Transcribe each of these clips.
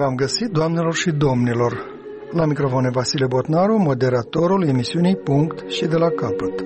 v-am găsit, doamnelor și domnilor. La microfon e Vasile Botnaru, moderatorul emisiunii Punct și de la capăt.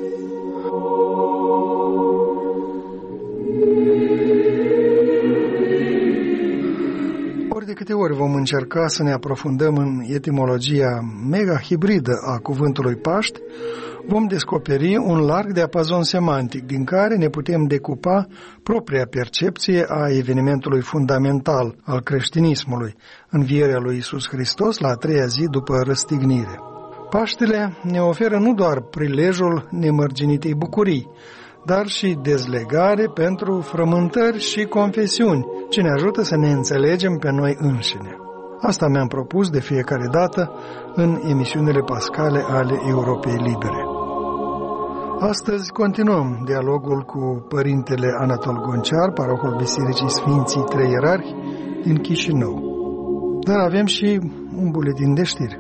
Ori de câte ori vom încerca să ne aprofundăm în etimologia mega-hibridă a cuvântului Paști, vom descoperi un larg diapazon semantic din care ne putem decupa propria percepție a evenimentului fundamental al creștinismului, învierea lui Iisus Hristos la a treia zi după răstignire. Paștele ne oferă nu doar prilejul nemărginitei bucurii, dar și dezlegare pentru frământări și confesiuni, ce ne ajută să ne înțelegem pe noi înșine. Asta mi-am propus de fiecare dată în emisiunile pascale ale Europei Libere. Astăzi continuăm dialogul cu părintele Anatol Gonciar, parohul Bisericii Sfinții Trei Ierarhi din Chișinău. Dar avem și un buletin de știri.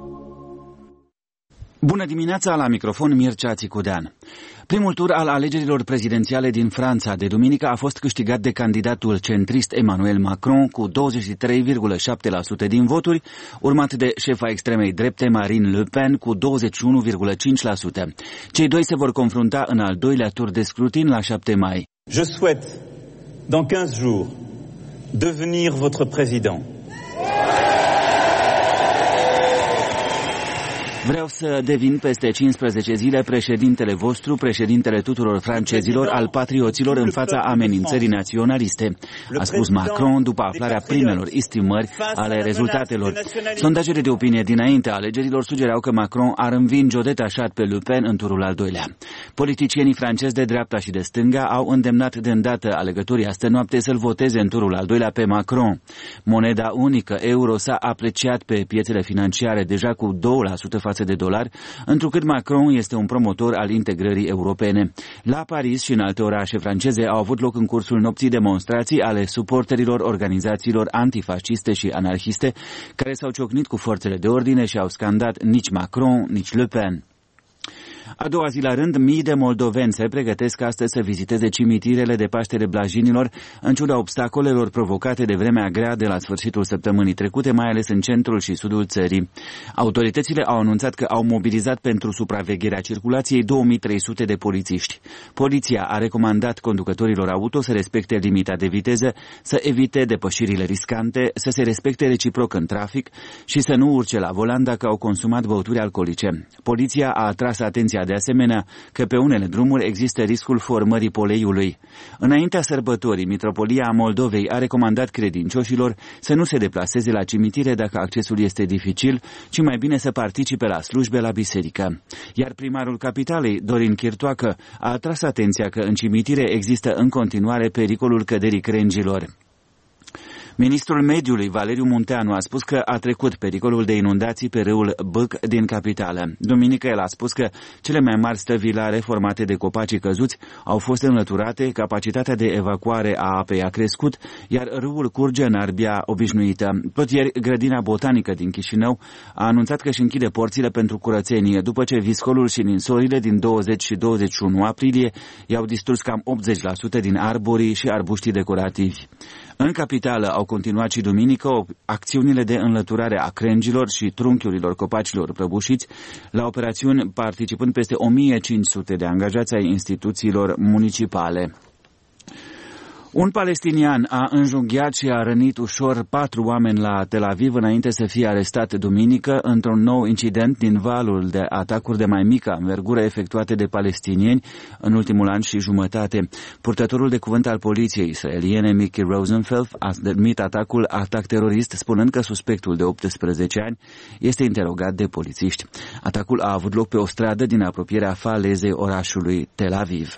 Bună dimineața, la microfon Mircea Țicudean. Primul tur al alegerilor prezidențiale din Franța de duminică a fost câștigat de candidatul centrist Emmanuel Macron cu 23,7% din voturi, urmat de șefa extremei drepte Marine Le Pen cu 21,5%. Cei doi se vor confrunta în al doilea tur de scrutin la 7 mai. Je souhaite, dans 15 jours, devenir votre président. Vreau să devin peste 15 zile președintele vostru, președintele tuturor francezilor, al patrioților în fața amenințării naționaliste, a spus Macron după aflarea primelor estimări ale rezultatelor. Sondajele de opinie dinaintea alegerilor sugerau că Macron ar învinge-o detașat pe Le Pen în turul al doilea. Politicienii francezi de dreapta și de stânga au îndemnat de îndată alegătorii astă noapte să-l voteze în turul al doilea pe Macron. Moneda unică, euro, s-a apreciat pe piețele financiare deja cu 2% față de dolari, întrucât Macron este un promotor al integrării europene. La Paris și în alte orașe franceze au avut loc în cursul nopții demonstrații ale suporterilor organizațiilor antifasciste și anarhiste, care s-au ciocnit cu forțele de ordine și au scandat nici Macron, nici Le Pen. A doua zi la rând, mii de moldoveni se pregătesc astăzi să viziteze cimitirele de Paștele Blajinilor, în ciuda obstacolelor provocate de vremea grea de la sfârșitul săptămânii trecute, mai ales în centrul și sudul țării. Autoritățile au anunțat că au mobilizat pentru supravegherea circulației 2300 de polițiști. Poliția a recomandat conducătorilor auto să respecte limita de viteză, să evite depășirile riscante, să se respecte reciproc în trafic și să nu urce la volan dacă au consumat băuturi alcoolice. Poliția a atras atenția de asemenea că pe unele drumuri există riscul formării poleiului. Înaintea sărbătorii, Mitropolia Moldovei a recomandat credincioșilor să nu se deplaseze la cimitire dacă accesul este dificil, ci mai bine să participe la slujbe la biserică. Iar primarul capitalei, Dorin Chirtoacă, a atras atenția că în cimitire există în continuare pericolul căderii crengilor. Ministrul Mediului, Valeriu Munteanu, a spus că a trecut pericolul de inundații pe râul Bâc din capitală. Duminică el a spus că cele mai mari stăvilare formate de copacii căzuți au fost înlăturate, capacitatea de evacuare a apei a crescut, iar râul curge în arbia obișnuită. Tot ieri, grădina botanică din Chișinău a anunțat că își închide porțile pentru curățenie, după ce viscolul și ninsorile din 20 și 21 aprilie i-au distrus cam 80% din arborii și arbuștii decorativi. În capitală au continuat și duminică acțiunile de înlăturare a crengilor și trunchiurilor copacilor prăbușiți, la operațiuni participând peste 1500 de angajați ai instituțiilor municipale. Un palestinian a înjunghiat și a rănit ușor 4 oameni la Tel Aviv înainte să fie arestat duminică într-un nou incident din valul de atacuri de mai mică învergură efectuate de palestinieni în ultimul an și jumătate. Purtătorul de cuvânt al poliției israeliene, Mickey Rosenfeld, a denumit atacul atac terorist, spunând că suspectul de 18 ani este interogat de polițiști. Atacul a avut loc pe o stradă din apropierea falezei orașului Tel Aviv.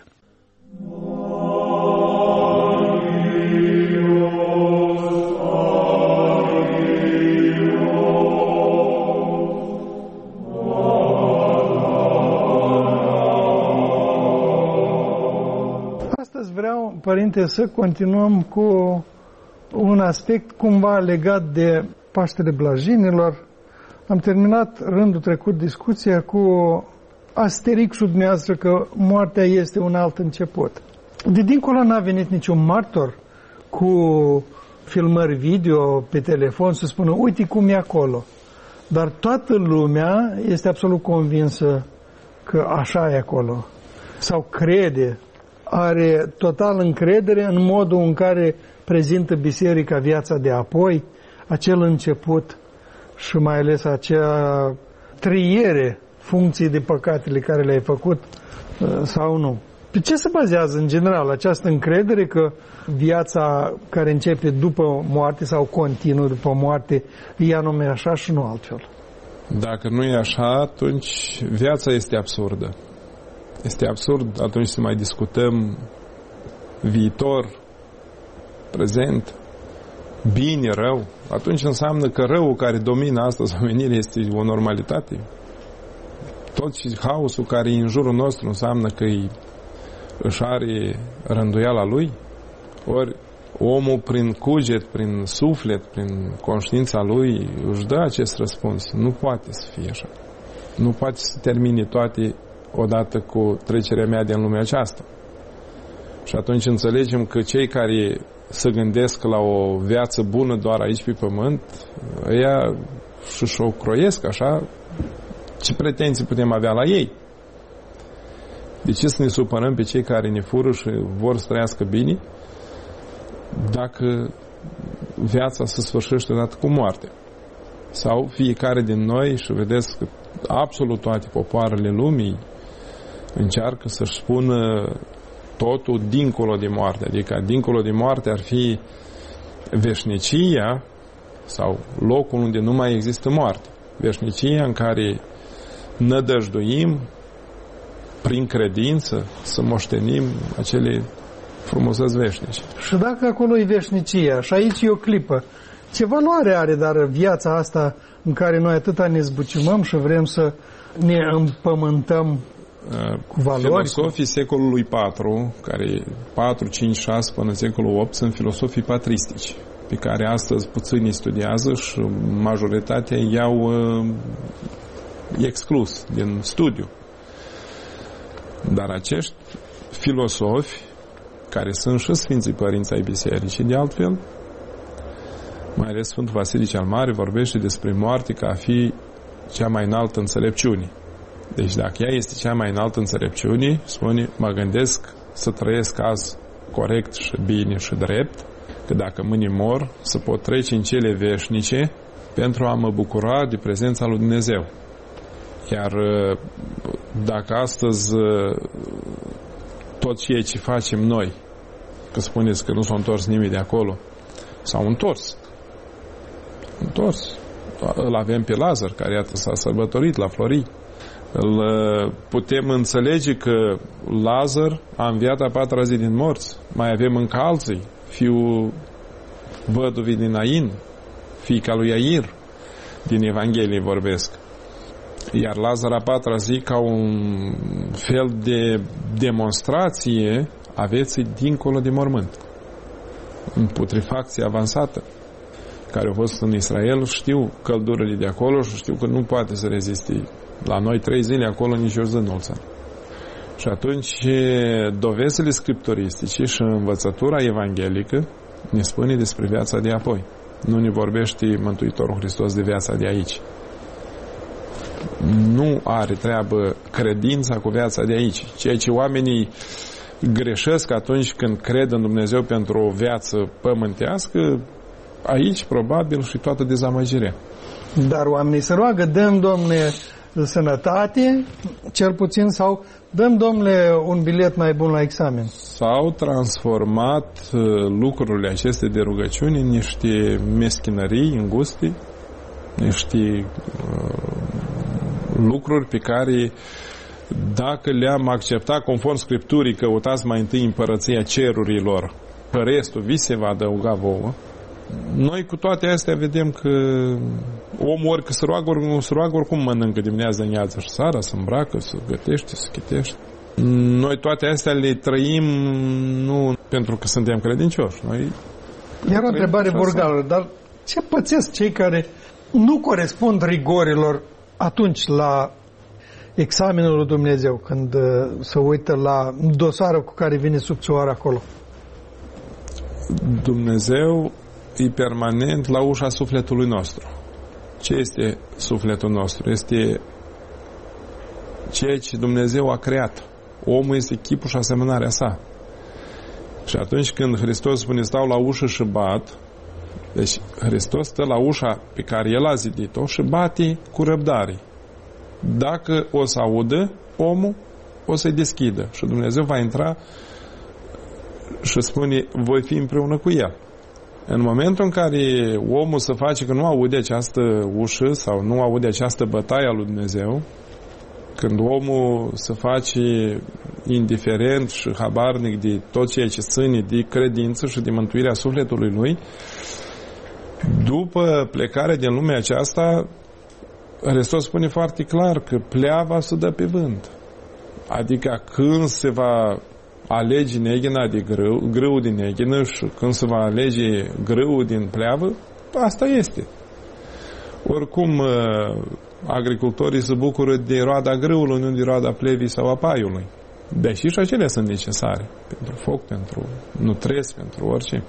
Vreau, părinte, să continuăm cu un aspect cumva legat de Paștele Blajinilor. Am terminat rândul trecut discuția cu asterixul dumneavoastră că moartea este un alt început. De dincolo n-a venit niciun martor cu filmări video pe telefon să spună, uite cum e acolo. Dar toată lumea este absolut convinsă că așa e acolo. Sau crede, are total încredere în modul în care prezintă biserica viața de apoi, acel început și mai ales acea triere funcții de păcatele care le-ai făcut sau nu. Pe ce se bazează în general această încredere că viața care începe după moarte sau continuă după moarte e anume așa și nu altfel? Dacă nu e așa, atunci viața este absurdă. Este absurd atunci să mai discutăm viitor, prezent, bine, rău. Atunci înseamnă că răul care domină astăzi omenirea este o normalitate. Tot și haosul care e în jurul nostru înseamnă că își are rânduiala lui. Ori omul prin cuget, prin suflet, prin conștiința lui își dă acest răspuns. Nu poate să fie așa. Nu poate să termine toate odată cu trecerea mea din lumea aceasta. Și atunci înțelegem că cei care se gândesc la o viață bună doar aici pe pământ, ăia și o croiesc așa, ce pretenții putem avea la ei? De ce să ne supărăm pe cei care ne fură și vor să trăiască bine dacă viața se sfârșește odată cu moarte? Sau fiecare din noi, și vedeți că absolut toate popoarele lumii încearcă să-și spună totul dincolo de moarte. Adică dincolo de moarte ar fi veșnicia sau locul unde nu mai există moarte. Veșnicia în care nădăjduim prin credință să moștenim acele frumuseți veșnice. Și dacă acolo e veșnicia și aici e o clipă, ce valoare are dar viața asta în care noi atâta ne zbucimăm și vrem să ne împământăm cu valori? Filosofii secolului IV, care 4, 5, 6 până în secolul 8 sunt filosofii patristici, pe care astăzi puțini studiază și majoritatea i-au exclus din studiu. Dar acești filosofi, care sunt și Sfinții Părinți ai Bisericii, de altfel, mai ales Sfântul Vasile cel Mare vorbește despre moarte ca a fi cea mai înaltă înțelepciune. Deci dacă ea este cea mai înaltă înțelepciune, spune, mă gândesc să trăiesc azi corect și bine și drept, că dacă mâine mor, să pot trece în cele veșnice pentru a mă bucura de prezența lui Dumnezeu. Iar dacă astăzi tot ceea ce facem noi, că spuneți că nu s-a întors nimeni de acolo, s-au întors. Îl avem pe Lazar, care iată s-a sărbătorit la Florii. Îl putem înțelege că Lazar a înviat a 4-a zi din morți. Mai avem încă alții, fiul văduvii din Nain, fiica lui Iair, din Evanghelie vorbesc. Iar Lazar a 4-a zi ca un fel de demonstrație a vieții dincolo de mormânt. În putrefacție avansată, care au fost în Israel, știu căldurile de acolo și știu că nu poate să reziste. La noi 3 zile acolo nici o zi nu-l țin. Și atunci dovezile scripturistice și învățătura evanghelică ne spune despre viața de apoi. Nu ne vorbește Mântuitorul Hristos de viața de aici. Nu are treabă credința cu viața de aici. Ceea ce oamenii greșesc atunci când cred în Dumnezeu pentru o viață pământească, aici probabil și toată dezamăgirea. Dar oamenii se roagă, dăm, Domne, sănătate, cel puțin, sau dăm, Domnule, un bilet mai bun la examen. S-au transformat lucrurile acestea de rugăciuni în niște meschinării înguste, niște lucruri pe care, dacă le-am acceptat conform Scripturii, căutați mai întâi împărăția cerurilor, că restul vi se va adăuga vouă. Noi cu toate astea vedem că omul ori că se roagă, ori nu se roagă, oricum mănâncă dimineața, amiază și seara, se îmbracă, se gătește, se chitește. Noi toate astea le trăim nu pentru că suntem credincioși. Noi Iar o întrebare burgală, dar ce pățesc cei care nu corespund rigorilor atunci la examenul lui Dumnezeu, când se uită la dosarul cu care vine subțioara acolo? Dumnezeu e permanent la ușa sufletului nostru. Ce este sufletul nostru? Este ceea ce Dumnezeu a creat. Omul este chipul și asemănarea sa. Și atunci când Hristos spune stau la ușă și bat, deci Hristos stă la ușa pe care El a zidit-o și bate cu răbdare. Dacă o să audă, omul o să-i deschidă și Dumnezeu va intra și spune, voi fi împreună cu El. În momentul în care omul se face că nu aude această ușă sau nu aude această bătaie a lui Dumnezeu, când omul se face indiferent și habarnic de tot ceea ce ține de credință și de mântuirea sufletului lui, după plecarea din lumea aceasta, Hristos spune foarte clar că pleava se dă pe vânt. Adică când se va alege neghina de grâu din neghină și când se va alege grâul din pleavă, asta este. Oricum, agricultorii se bucură de roada grâului, nu de roada plevii sau a paiului. Deși și acelea sunt necesare pentru foc, pentru nutresc, pentru orice.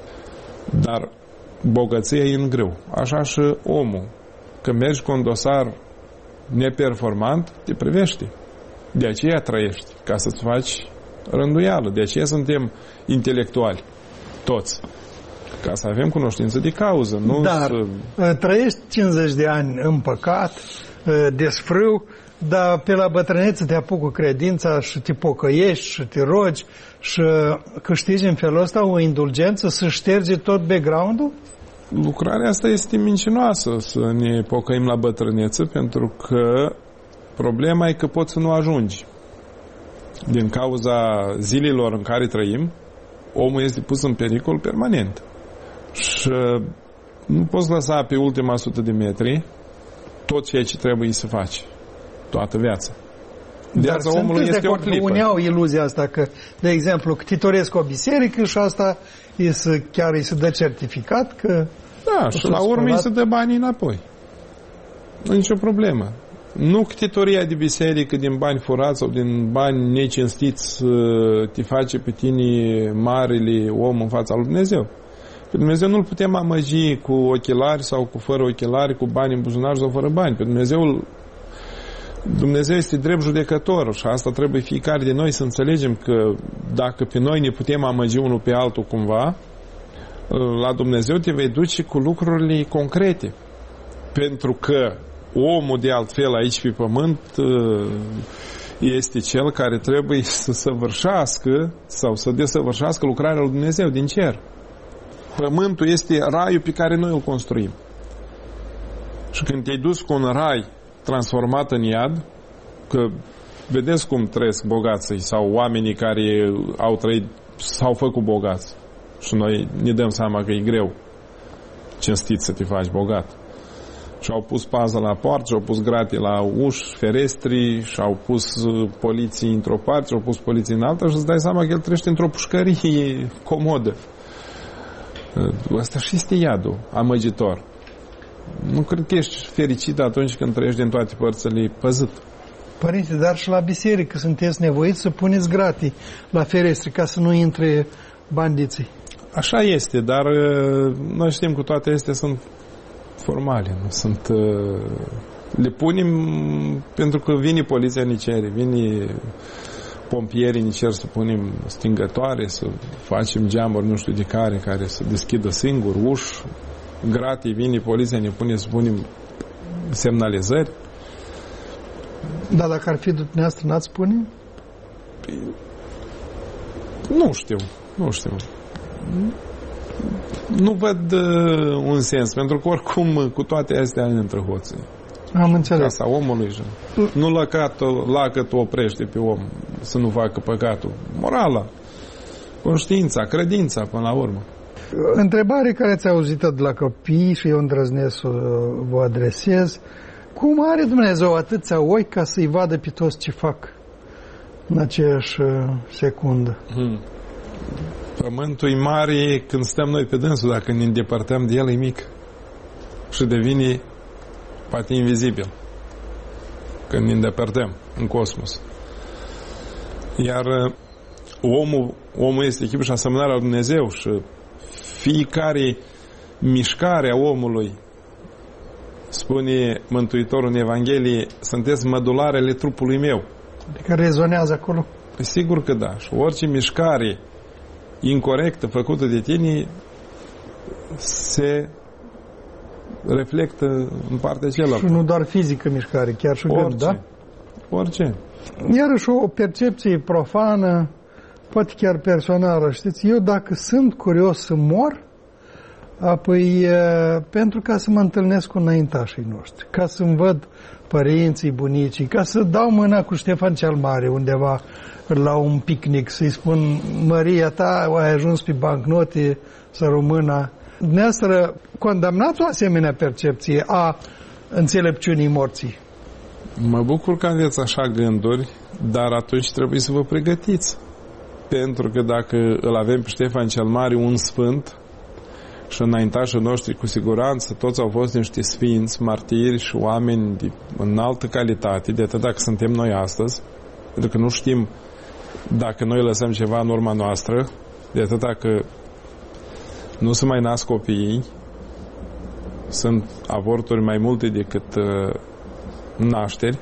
Dar bogăția e în grâu. Așa și omul. Când mergi cu un dosar neperformant, te privești. De aceea trăiești, ca să-ți faci rânduială. De aceea suntem intelectuali, toți. Ca să avem cunoștință de cauză. Nu dar trăiești 50 de ani în păcat, desfrâu, dar pe la bătrânețe te apucă credința și te pocăiești și te rogi și câștigi în felul ăsta o indulgență să șterge tot background-ul? Lucrarea asta este mincinoasă, să ne pocăim la bătrânețe, pentru că problema e că poți să nu ajungi. Din cauza zilelor în care trăim, omul este pus în pericol permanent. Și nu poți lăsa pe ultima 100 de metri tot ceea ce trebuie să faci. Toată viața. Viața omului este o clipă. Unii au iluzia asta că, de exemplu, ctitoresc o biserică și asta chiar îi se dă certificat că... Da, și la urmă îi se dă banii înapoi. Nu nicio problemă. Nu ctitoria de biserică din bani furați sau din bani necinstiți te face pe tine marele om în fața lui Dumnezeu. Pe Dumnezeu nu-L putem amăgi cu ochelari sau cu fără ochelari, cu bani în buzunar sau fără bani. Pe Dumnezeu este drept judecător și asta trebuie fiecare de noi să înțelegem că dacă pe noi ne putem amăgi unul pe altul cumva, la Dumnezeu te vei duce cu lucrurile concrete. Pentru că omul de altfel aici pe pământ este cel care trebuie să săvârșească sau să desăvârșească lucrarea lui Dumnezeu din cer. Pământul este raiul pe care noi îl construim. Și când te-ai dus cu un rai transformat în iad, că vedeți cum trăiesc bogații sau oamenii care au trăit, s-au făcut bogați. Și noi ne dăm seama că e greu cinstit să te faci bogat. Și-au pus pază la poartă, și-au pus grate la uși, ferestri, și-au pus poliții într-o parte, și-au pus poliții în alta și îți dai seama că el trăiește într-o pușcărie comodă. Asta și este iadul amăgitor. Nu cred că ești fericit atunci când trăiești din toate părțile păzit. Părinte, dar și la biserică sunteți nevoiți să puneți gratii la ferestri ca să nu intre bandiții. Așa este, dar noi știm că toate astea sunt formale, nu sunt... Le punem pentru că vine poliția ni cere, vine pompierii ni cer să punem stingătoare, să facem geamuri nu știu de care să deschidă singur uși, gratii, vine poliția, ne pune să punem semnalizări. Dar dacă ar fi dumneavoastră, n-ați spune? Nu știu. Nu văd un sens, pentru că oricum cu toate astea intră hoții. Am înțeles. Casa omului și nu lacăt oprește pe om să nu facă păcatul. Morala, conștiința, credința până la urmă. Întrebare care ați auzit-o de la copii și eu îndrăznesc să vă adresez. Cum are Dumnezeu atâția ochi ca să-i vadă pe toți ce fac în aceeași secundă? Pământul e mare când stăm noi pe dânsul, dacă ne îndepărtăm de el e mic și devine poate invizibil când ne îndepărtăm în cosmos. Iar omul este chipul și asemănarea lui Dumnezeu și fiecare mișcarea omului, spune Mântuitorul în Evanghelie, sunteți mădularele trupului meu. Adică rezonează acolo? Sigur că da. Și orice mișcare incorectă făcută de tine se reflectă în partea cealaltă. Și nu doar fizică mișcare, chiar și gând, da? Orice. Iarăși o percepție profană, poate chiar personală. Știți, eu dacă sunt curios să mor, apoi pentru ca să mă întâlnesc cu înaintașii noștri, ca să-mi văd părinții, bunicii, ca să dau mâna cu Ștefan cel Mare undeva la un picnic, să-i spun, Maria ta, ai ajuns pe bancnote, să rămână. Dumneavoastră condamnați o asemenea percepție a înțelepciunii morții? Mă bucur că aveți așa gânduri, dar atunci trebuie să vă pregătiți. Pentru că dacă îl avem pe Ștefan cel Mare, un sfânt, și înaintașii noștri, cu siguranță, toți au fost niște sfinți, martiri și oameni de înaltă calitate, de atât dacă suntem noi astăzi, pentru că nu știm dacă noi lăsăm ceva în urma noastră, de atât dacă nu se mai nasc copiii, sunt avorturi mai multe decât nașteri,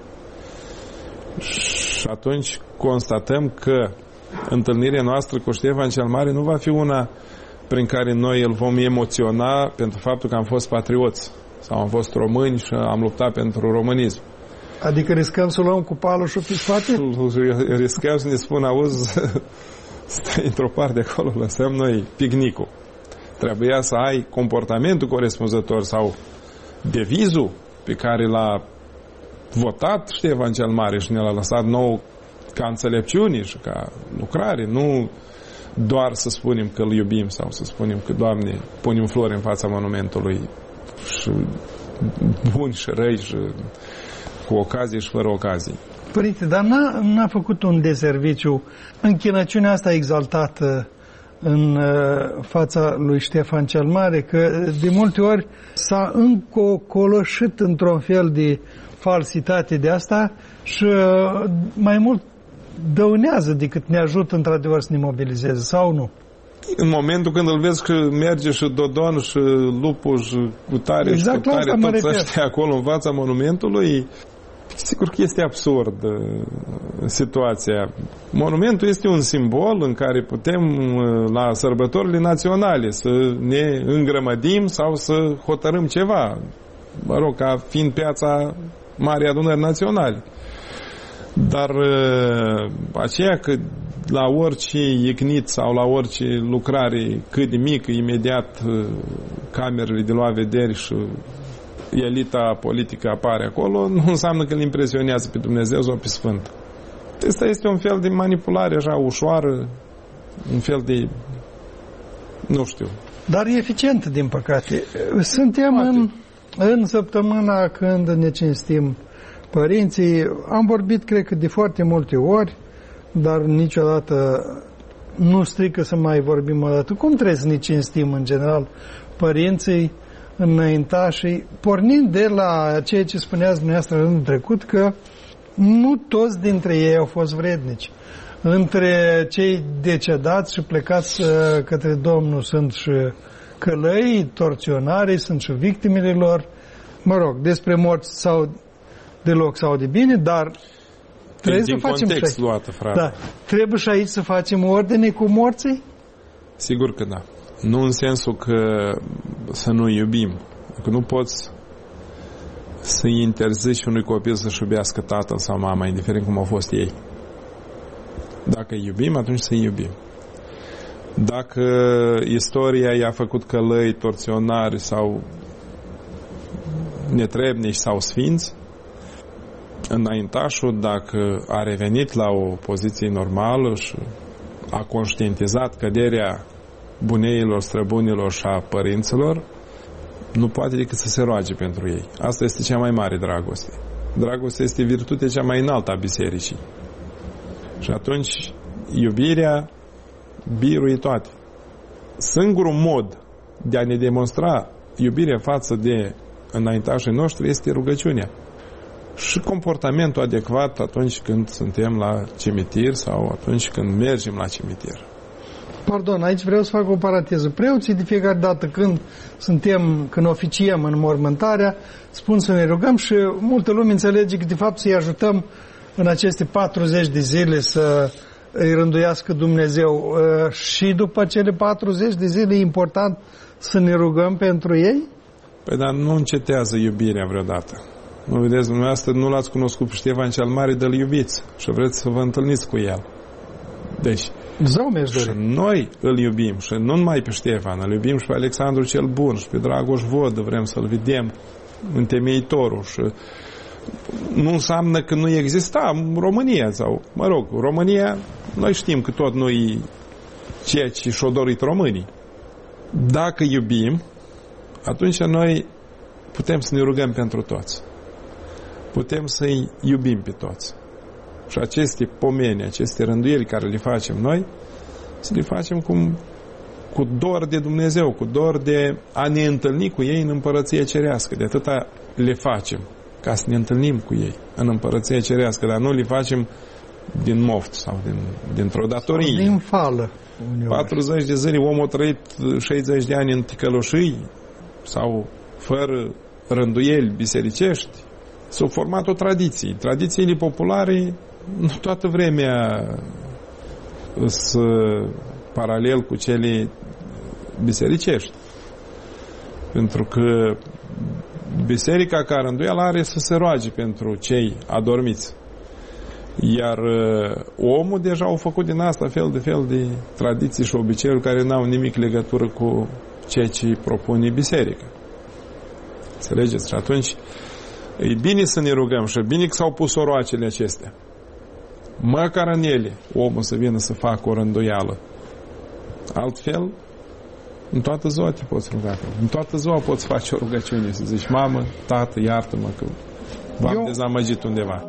și atunci constatăm că întâlnirea noastră cu Ștefan cel Mare nu va fi una prin care noi îl vom emoționa pentru faptul că am fost patrioți sau am fost români și am luptat pentru românism. Adică riscăm să luăm cu paloșul pe spate? Riscăm să ne spun, auzi, stai într-o parte acolo, lăsăm noi picnicul. Trebuia să ai comportamentul corespunzător sau devizul pe care l-a votat Ștefan cel Mare și ne l-a lăsat nou ca înțelepciune și ca lucrare, nu doar să spunem că îl iubim sau să spunem că, Doamne, punem flori în fața monumentului, și buni și răi și cu ocazie și fără ocazie. Părinte, dar n-a făcut un deserviciu închinăciunea asta exaltată în fața lui Ștefan cel Mare, că de multe ori s-a încocoloșit într-un fel de falsitate de asta și mai mult dăunează decât ne ajută într-adevăr să ne mobilizeze, sau nu? În momentul când îl vezi că merge și Dodon și Lupu și Cutare, exact, și Cutare, toți ăștia acolo în fața monumentului, sigur că este absurd situația. Monumentul este un simbol în care putem la sărbătorile naționale să ne îngrămădim sau să hotărâm ceva, mă rog, ca fiind piața Marii Adunări Naționale. Dar aceea că la orice iecnit sau la orice lucrare cât de mică, imediat camerele de luat vederi și elita politică apare acolo, nu înseamnă că îl impresionează pe Dumnezeu sau pe Sfânt. Asta este un fel de manipulare așa ușoară, un fel de, nu știu. Dar e eficient, din păcate. Suntem în săptămâna când ne cinstim părinții. Am vorbit, cred că, de foarte multe ori, dar niciodată nu strică să mai vorbim o dată. Cum trebuie să ne cinstim, în general, părinții, înaintașii, pornind de la ceea ce spuneați dumneavoastră în trecut, că nu toți dintre ei au fost vrednici. Între cei decedați și plecați către Domnul sunt și călăi, torționarii, sunt și victimele lor. Mă rog, despre morți sau deloc sau de bine, dar trebuie să facem și aici. Luată, frate. Da. Trebuie și aici să facem ordine cu morții? Sigur că da. Nu în sensul că să nu iubim. Că nu poți să-i interzici unui copil să-și iubească tatăl sau mama, indiferent cum au fost ei. Dacă îi iubim, atunci să-i iubim. Dacă istoria i-a făcut călăi, torționari sau netrebnici sau sfinți, înaintașul, dacă a revenit la o poziție normală și a conștientizat căderea buneilor, străbunilor și a părinților, nu poate decât să se roage pentru ei. Asta este cea mai mare dragoste. Dragostea este virtutea cea mai înaltă a bisericii. Și atunci iubirea biruie toate. Singurul mod de a ne demonstra iubirea față de înaintașii noștri este rugăciunea. Și comportamentul adecvat atunci când suntem la cimitir sau atunci când mergem la cimitir. Pardon, aici vreau să fac o paranteză. Preoții de fiecare dată când oficiem înmormântarea, spun să ne rugăm și multă lume înțelege că de fapt să-i ajutăm în aceste 40 de zile să îi rânduiască Dumnezeu. Și după cele 40 de zile e important să ne rugăm pentru ei? Păi dar nu încetează iubirea vreodată. Nu vedeți, dumneavoastră nu l-ați cunoscut pe Ștefan cel Mare, de-l iubiți și vreți să vă întâlniți cu el. Deci, și noi îl iubim și nu numai pe Ștefan, îl iubim și pe Alexandru cel Bun și pe Dragoș Vodă, vrem să-l vedem întemeitorul și nu înseamnă că nu exista România sau, mă rog, România, noi știm că tot nu-i ceea ce și-o dorit românii. Dacă iubim, atunci noi putem să ne rugăm pentru toți. Putem să-i iubim pe toți. Și aceste pomeni, aceste rânduieli care le facem noi, să le facem cu dor de Dumnezeu, cu dor de a ne întâlni cu ei în Împărăția Cerească. De atâta le facem, ca să ne întâlnim cu ei în Împărăția Cerească, dar nu le facem din moft sau dintr-o datorie. Sau din fală. 40 de zile omul a trăit 60 de ani în ticăloșii sau fără rânduieli bisericești. S-au format o tradiție. Tradițiile populare nu toată vremea sunt paralel cu cele bisericești. Pentru că biserica ca rânduială are să se roage pentru cei adormiți. Iar omul deja a făcut din asta fel de tradiții și obiceiuri care n-au nimic legătură cu ceea ce propune biserica. Înțelegeți? Și atunci e bine să ne rugăm și e bine că s-au pus oroacele acestea. Măcar în ele omul să vină să facă o rânduială. Altfel, în toată ziua te poți ruga. În toată ziua poți face o rugăciune, să zici: mamă, tată, iartă-mă că v-am dezamăgit undeva.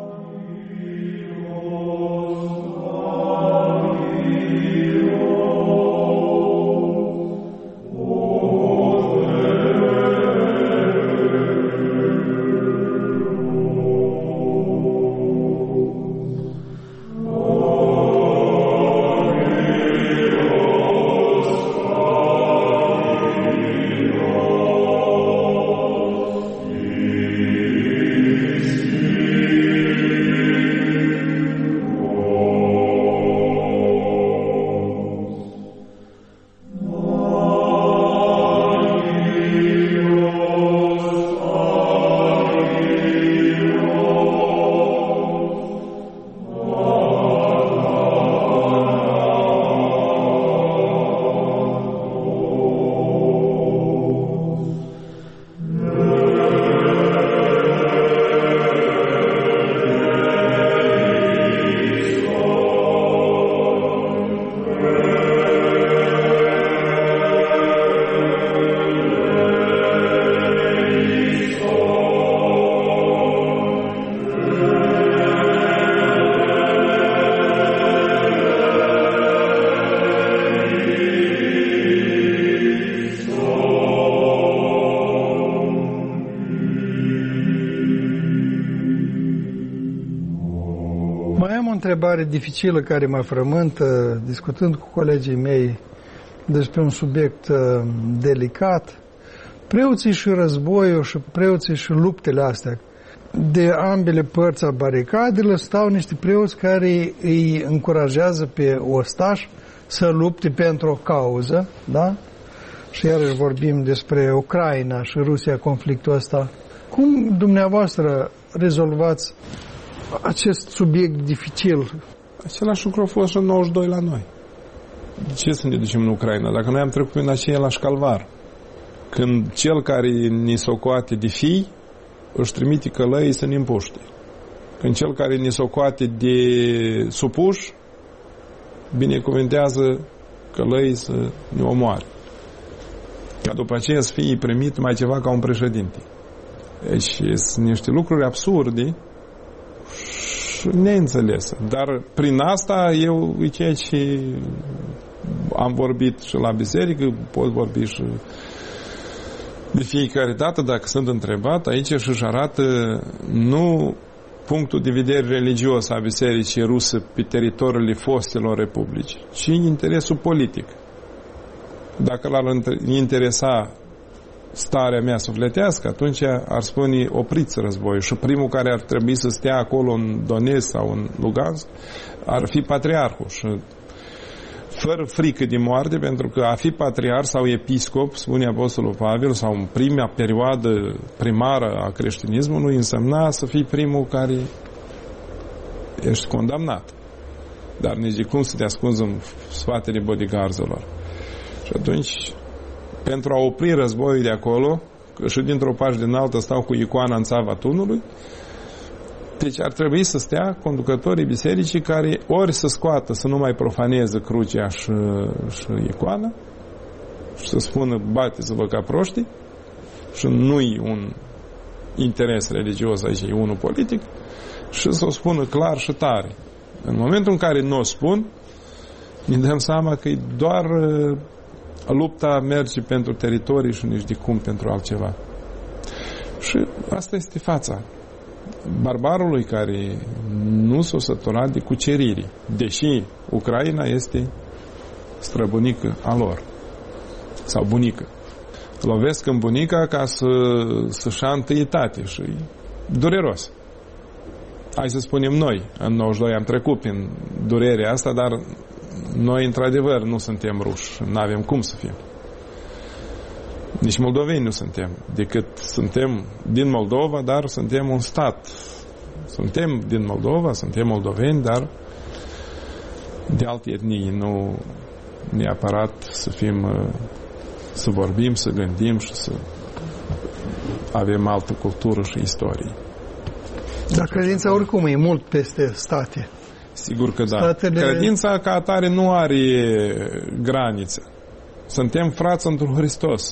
Întrebare dificilă care mă frământă discutând cu colegii mei despre un subiect delicat. Preoții și războiul și preoții și luptele astea. De ambele părți a baricadelor stau niște preoți care îi încurajează pe ostași să lupte pentru o cauză, da? Și iarăși vorbim despre Ucraina și Rusia, conflictul ăsta. Cum dumneavoastră rezolvați acest subiect dificil? Același lucru a fost și în 92 la noi. De ce să ne ducem în Ucraina? Dacă noi am trecut prin același calvar. Când cel care ni socoate de fii își trimite călăii să ne împuște. Când cel care ni socoate de supuși binecuvintează călăii să ne omoare. Ca după aceea să fie primit mai ceva ca un președinte. Deci sunt niște lucruri absurde și neînțelese. Dar prin asta eu e ceea ce am vorbit și la biserică, pot vorbi și de fiecare dată, dacă sunt întrebat, aici și-și arată nu punctul de vedere religios a bisericii ruse pe teritoriile fostelor republici, ci interesul politic. Dacă l-ar interesa starea mea sufletească, atunci ar spune opriți războiul. Și primul care ar trebui să stea acolo în Donetsk sau în Lugansk ar fi patriarhul. Și fără frică de moarte, pentru că a fi patriarh sau episcop, spune Apostolul Pavel, sau în prima perioadă primară a creștinismului, însemna să fii primul care ești condamnat. Dar nici de cum să te ascunzi în spatele bodyguardilor. Și atunci, pentru a opri războiul de acolo, că și dintr-o parte din altă stau cu icoana în țava tunului, deci ar trebui să stea conducătorii bisericii care ori să scoată, să nu mai profaneze crucea și icoana și să spună bateți-vă ca proștii și nu-i un interes religios aici, e unul politic, și să o spună clar și tare. În momentul în care nu o spun, ne dăm seama că e doar lupta merge pentru teritorii și nici de cum pentru altceva. Și asta este fața barbarului care nu s-a săturat de cuceriri, deși Ucraina este străbunică a lor sau bunică. Lovesc în bunica ca să-și ia întâietate și e dureros. Hai să spunem noi, în 92 am trecut prin durerea asta, dar noi într-adevăr nu suntem ruși, nu avem cum să fim. Nici moldoveni nu suntem, decât suntem din Moldova, dar suntem un stat. Suntem din Moldova, suntem moldoveni, dar de alte etnii, nu neapărat să fim, să vorbim, să gândim și să avem altă cultură și istorie. Dar credința oricum e mult peste state. Sigur că da. Credința ca atare nu are granițe. Suntem frați într-un Hristos.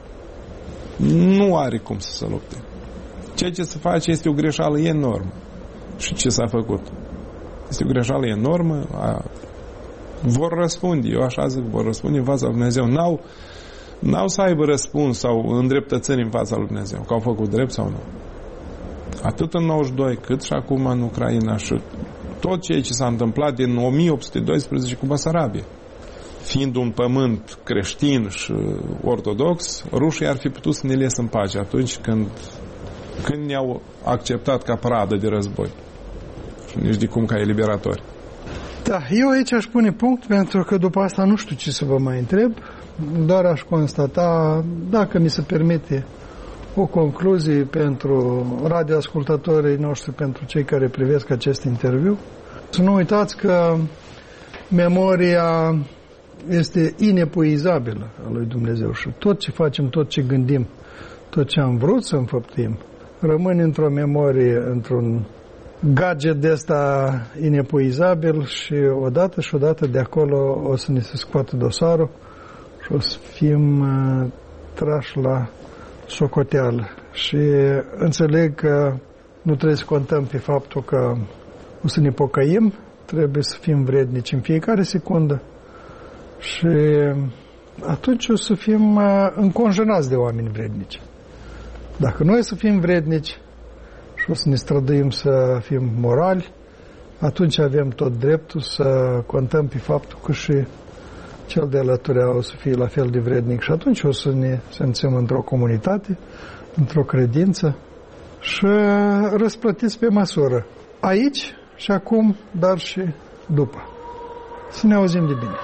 Nu are cum să se lupte. Ceea ce se face este o greșeală enormă. Și ce s-a făcut? Este o greșeală enormă. Vor răspunde, eu așa zic, vor răspunde în fața lui Dumnezeu. N-au să aibă răspuns sau îndreptățări în fața lui Dumnezeu, că au făcut drept sau nu. Atât în 92, cât și acum în Ucraina și tot ceea ce s-a întâmplat din 1812 cu Basarabia. Fiind un pământ creștin și ortodox, rușii ar fi putut să ne lese în pace atunci când ne-au acceptat ca pradă de război. Și nici de cum ca eliberatori. Da, eu aici aș pune punct, pentru că după asta nu știu ce să vă mai întreb, doar aș constata, dacă mi se permite, o concluzie pentru radioascultătorii noștri, pentru cei care privesc acest interviu. Să nu uitați că memoria este inepuizabilă a lui Dumnezeu și tot ce facem, tot ce gândim, tot ce am vrut să înfăptuim, rămâne într-o memorie, într-un gadget de ăsta inepuizabil și odată de acolo o să ne se scoată dosarul și o să fim trași la socoteală. Și înțeleg că nu trebuie să contăm pe faptul că o să ne pocăim, trebuie să fim vrednici în fiecare secundă și atunci o să fim înconjunați de oameni vrednici. Dacă noi să fim vrednici și o să ne străduim să fim morali, atunci avem tot dreptul să contăm pe faptul că și cel de alăturea o să fie la fel de vrednic și atunci o să ne simțim într-o comunitate, într-o credință și răsplătiți pe măsură. Aici și acum, dar și după. Să ne auzim de bine.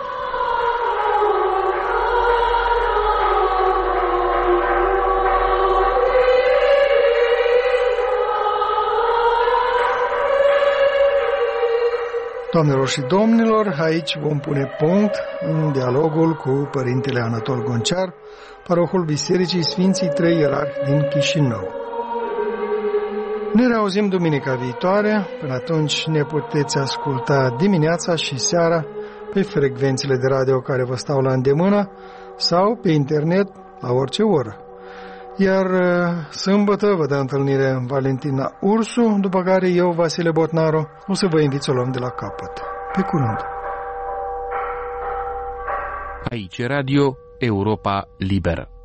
Doamnelor și domnilor, aici vom pune punct în dialogul cu Părintele Anatol Gonciar, parohul Bisericii Sfinții Trei Ierarhi din Chișinău. Ne reauzim duminica viitoare, până atunci ne puteți asculta dimineața și seara pe frecvențele de radio care vă stau la îndemână sau pe internet la orice oră. Iar sâmbătă vă dă întâlnire în Valentina Ursu, după care eu, Vasile Botnaru, o să vă invit să o luăm de la capăt. Pe curând! Aici Radio Europa Liberă.